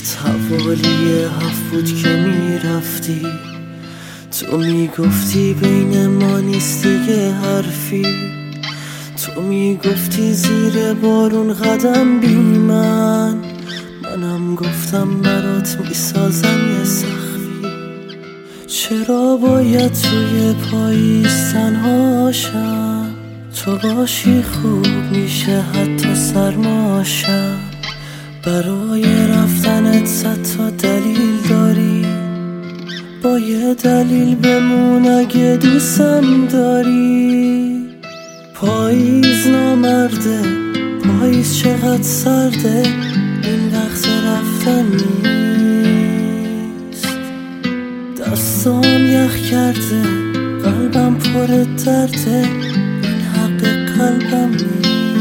حوالی 7 بود که میرفتی، تو میگفتی بین ما نیست دیگه حرفی، تو میگفتی زیر بارون قدم بی منم گفتم برات میسازم یه سخفی. چرا باید توی پاییز تنهاشم، تو باشی خوب میشه حتی سرماشم. برای رفتنت 100 تا دلیل داری، با یه دلیل بمون اگه دوستم داری. پاییز نامرده، پاییز چقدر سرده، این وقت رفتن نیست. دستام یخ کرده، قلبم پر درده، این حق قلبم نیست.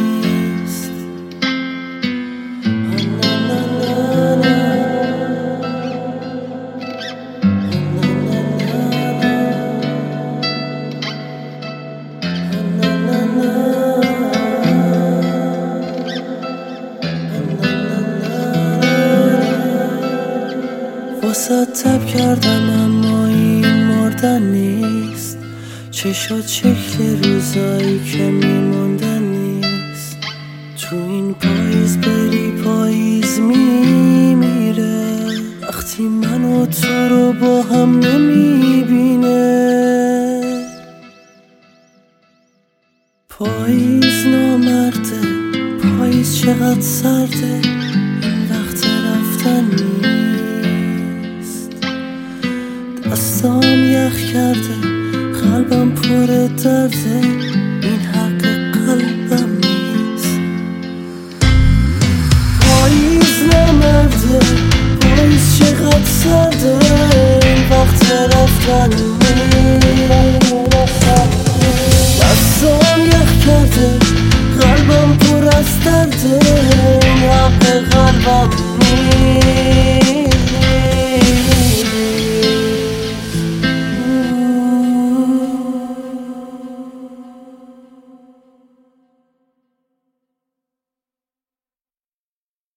واسه تب کردم اما این مردن نیست، چه شد شکل روزایی که میموندن نیست. تو این پاییز بری پاییز میمیره، وقتی من و تو رو با هم نمیبینه. پاییز نامرده، پاییز چقدر سرده، این وقت رفتن نیست. دستام یخ کرده، قلبم پر درده، این حق قلبم نیست. پاییز نامرده، پاییز چقدر سرده، این وقت رفتن نیست.